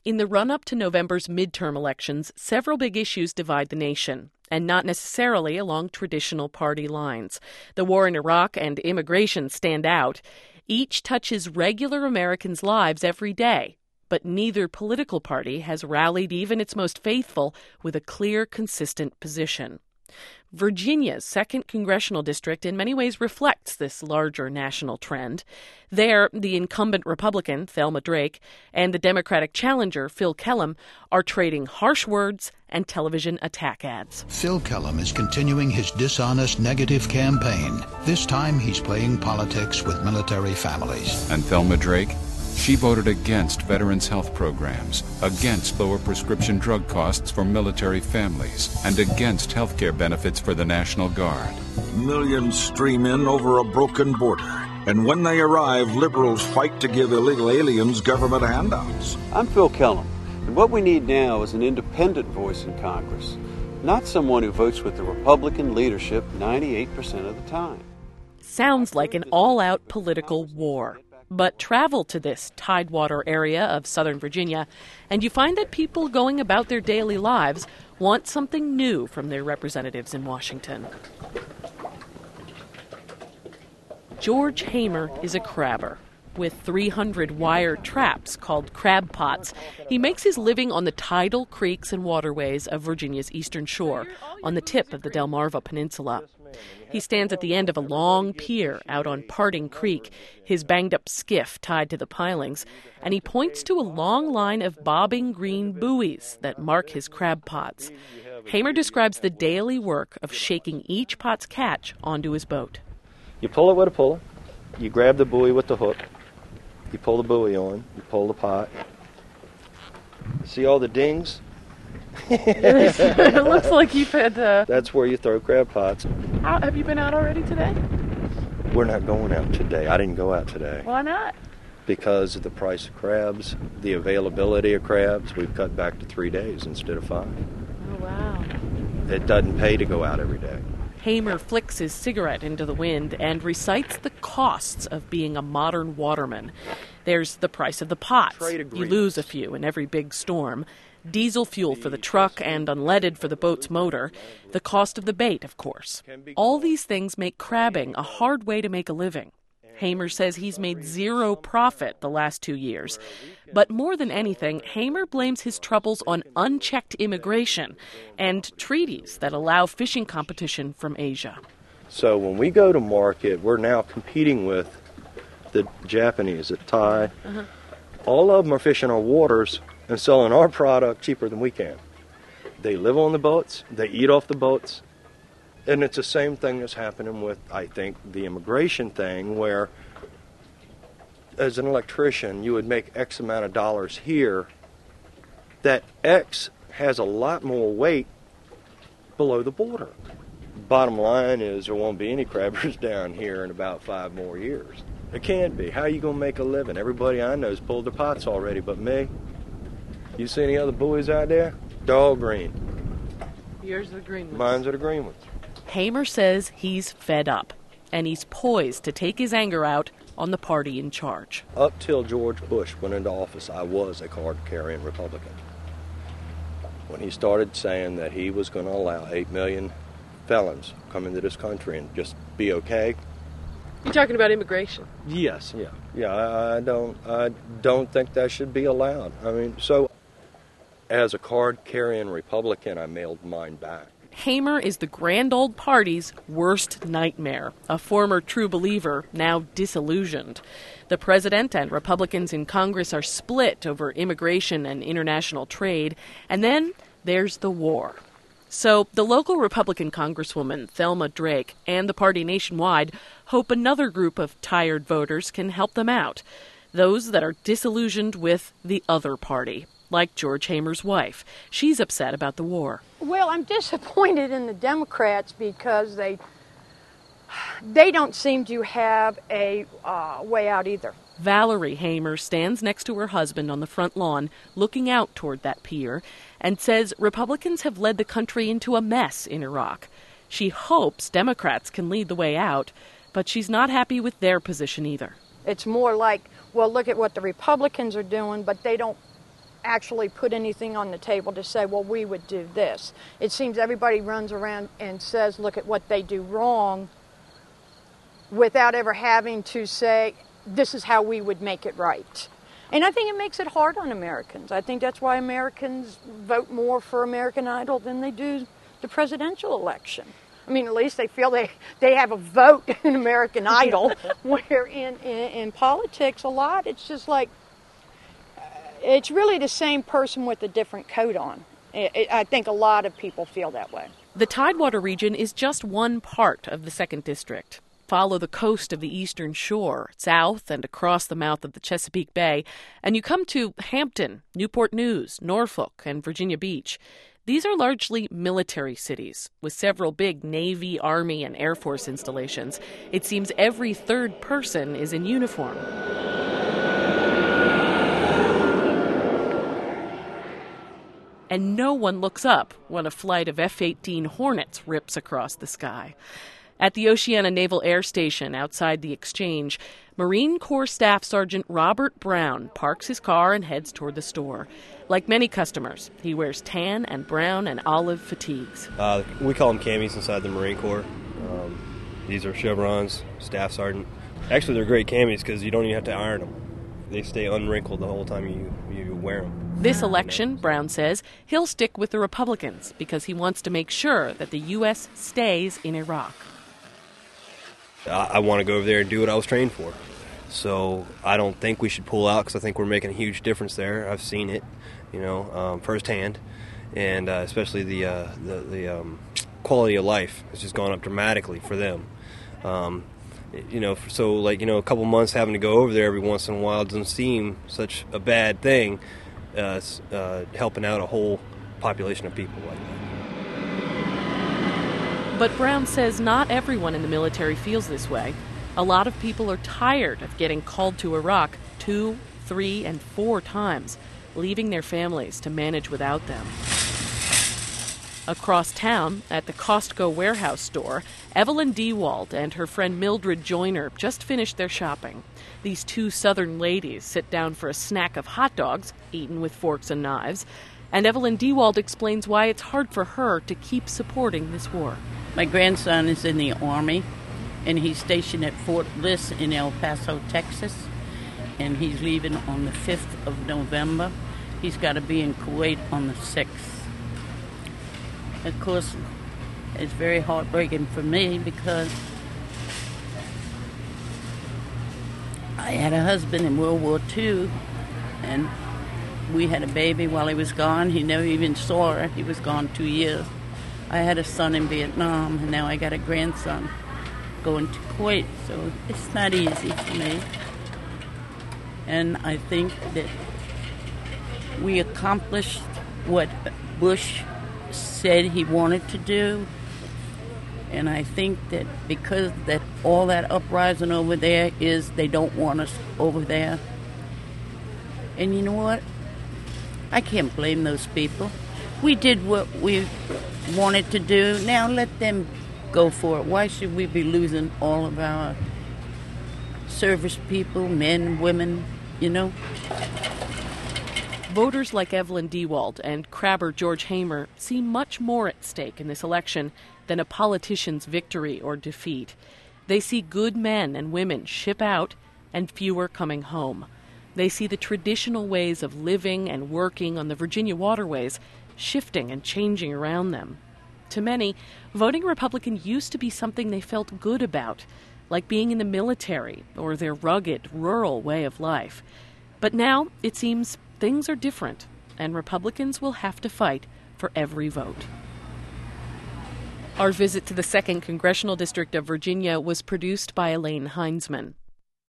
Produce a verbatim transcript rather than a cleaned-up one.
In the run-up to November's midterm elections, several big issues divide the nation, and not necessarily along traditional party lines. The war in Iraq and immigration stand out. Each touches regular Americans' lives every day, but neither political party has rallied even its most faithful with a clear, consistent position. Virginia's second congressional district in many ways reflects this larger national trend. There, the incumbent Republican, Thelma Drake, and the Democratic challenger, Phil Kellam, are trading harsh words and television attack ads. Phil Kellam is continuing his dishonest negative campaign. This time he's playing politics with military families. And Thelma Drake? She voted against veterans' health programs, against lower prescription drug costs for military families, and against health care benefits for the National Guard. Millions stream in over a broken border, and when they arrive, liberals fight to give illegal aliens government handouts. I'm Phil Kellam, and what we need now is an independent voice in Congress, not someone who votes with the Republican leadership ninety-eight percent of the time. Sounds like an all-out political war. But travel to this Tidewater area of Southern Virginia, and you find that people going about their daily lives want something new from their representatives in Washington. George Hamer is a crabber. With three hundred wire traps called crab pots, he makes his living on the tidal creeks and waterways of Virginia's eastern shore, on the tip of the Delmarva Peninsula. He stands at the end of a long pier out on Parting Creek, his banged-up skiff tied to the pilings, and he points to a long line of bobbing green buoys that mark his crab pots. Hamer describes the daily work of shaking each pot's catch onto his boat. You pull it with a puller, you grab the buoy with the hook, you pull the buoy on, you pull the pot. See all the dings? It looks like you've had... Uh... That's where you throw crab pots. How, have you been out already today? We're not going out today. I didn't go out today. Why not? Because of the price of crabs, the availability of crabs. We've cut back to three days instead of five. Oh, wow. It doesn't pay to go out every day. Hamer flicks his cigarette into the wind and recites the costs of being a modern waterman. There's the price of the pots. You lose a few in every big storm. Diesel fuel for the truck and unleaded for the boat's motor. The cost of the bait, of course. All these things make crabbing a hard way to make a living. Hamer says he's made zero profit the last two years. But more than anything, Hamer blames his troubles on unchecked immigration and treaties that allow fishing competition from Asia. So when we go to market, we're now competing with the Japanese, the Thai. Uh-huh. All of them are fishing our waters and selling our product cheaper than we can. They live on the boats, they eat off the boats, and it's the same thing that's happening with, I think, the immigration thing, where as an electrician, you would make X amount of dollars here. That X has a lot more weight below the border. Bottom line is there won't be any crabbers down here in about five more years. There can't be. How are you going to make a living? Everybody I know has pulled their pots already, but me. You see any other buoys out there? They're all green. Yours are the green ones. Mine's are the green ones. Hamer says he's fed up, and he's poised to take his anger out on the party in charge. Up till George Bush went into office, I was a card-carrying Republican. When he started saying that he was going to allow eight million felons come into this country and just be okay. You're talking about immigration? Yes, yeah. Yeah, I, I don't I don't think that should be allowed. I mean, so as a card-carrying Republican, I mailed mine back. Hamer is the grand old party's worst nightmare, a former true believer, now disillusioned. The president and Republicans in Congress are split over immigration and international trade, and then there's the war. So the local Republican Congresswoman, Thelma Drake, and the party nationwide hope another group of tired voters can help them out, those that are disillusioned with the other party. Like George Hamer's wife. She's upset about the war. Well, I'm disappointed in the Democrats because they they don't seem to have a uh, way out either. Valerie Hamer stands next to her husband on the front lawn, looking out toward that pier, and says Republicans have led the country into a mess in Iraq. She hopes Democrats can lead the way out, but she's not happy with their position either. It's more like, well, look at what the Republicans are doing, but they don't actually put anything on the table to say, well, we would do this. It seems everybody runs around and says, look at what they do wrong, without ever having to say, this is how we would make it right. And I think it makes it hard on Americans. I think that's why Americans vote more for American Idol than they do the presidential election. I mean, at least they feel they, they have a vote in American Idol, where in, in, in politics a lot, it's just like, uh, it's really the same person with a different coat on. It, it, I think a lot of people feel that way. The Tidewater region is just one part of the second District. Follow the coast of the Eastern Shore, south and across the mouth of the Chesapeake Bay, and you come to Hampton, Newport News, Norfolk, and Virginia Beach. These are largely military cities, with several big Navy, Army, and Air Force installations. It seems every third person is in uniform. And no one looks up when a flight of F eighteen Hornets rips across the sky. At the Oceana Naval Air Station outside the Exchange, Marine Corps Staff Sergeant Robert Brown parks his car and heads toward the store. Like many customers, he wears tan and brown and olive fatigues. Uh, we call them camis inside the Marine Corps. Um, these are chevrons, Staff Sergeant. Actually, they're great camis because you don't even have to iron them. They stay unwrinkled the whole time you, you wear them. This election, Brown says, he'll stick with the Republicans because he wants to make sure that the U S stays in Iraq. I want to go over there and do what I was trained for. So I don't think we should pull out because I think we're making a huge difference there. I've seen it, you know, um, firsthand, and uh, especially the uh, the, the um, quality of life has just gone up dramatically for them. Um, you know, so like you know, a couple months having to go over there every once in a while doesn't seem such a bad thing. Uh, uh, helping out a whole population of people like that. But Brown says not everyone in the military feels this way. A lot of people are tired of getting called to Iraq two, three, and four times, leaving their families to manage without them. Across town, at the Costco warehouse store, Evelyn Dewald and her friend Mildred Joyner just finished their shopping. These two Southern ladies sit down for a snack of hot dogs, eaten with forks and knives, and Evelyn Dewald explains why it's hard for her to keep supporting this war. My grandson is in the Army, and he's stationed at Fort Bliss in El Paso, Texas, and he's leaving on the fifth of November. He's got to be in Kuwait on the sixth. Of course, it's very heartbreaking for me because I had a husband in World War Two, and we had a baby while he was gone. He never even saw her. He was gone two years. I had a son in Vietnam, and now I got a grandson going to Kuwait, so it's not easy for me. And I think that we accomplished what Bush said he wanted to do, and I think that because that all that uprising over there is they don't want us over there. And you know what? I can't blame those people. We did what we wanted to do. Now let them go for it. Why should we be losing all of our service people, men, women, you know? Voters like Evelyn Dewald and crabber George Hamer see much more at stake in this election than a politician's victory or defeat. They see good men and women ship out and fewer coming home. They see the traditional ways of living and working on the Virginia waterways shifting and changing around them. To many, voting Republican used to be something they felt good about, like being in the military or their rugged, rural way of life. But now, it seems things are different, and Republicans will have to fight for every vote. Our visit to the second Congressional District of Virginia was produced by Elaine Heinzman.